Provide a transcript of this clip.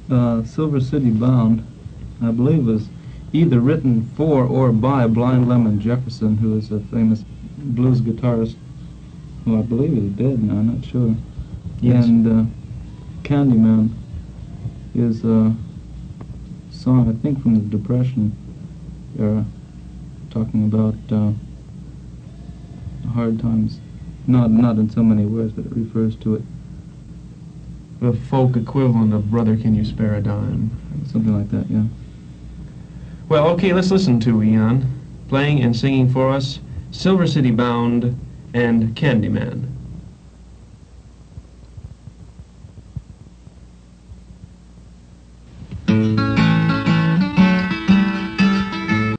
Silver City Bound, I believe, was either written for or by Blind Lemon Jefferson, who is a famous blues guitarist, who I believe is dead now, I'm not sure. Yes. And Candyman is a song, I think, from the Depression era, talking about hard times. Not in so many words, but it refers to it. The folk equivalent of Brother Can You Spare a Dime. Something like that, yeah. Well, okay, let's listen to Ian playing and singing for us Silver City Bound and Candyman.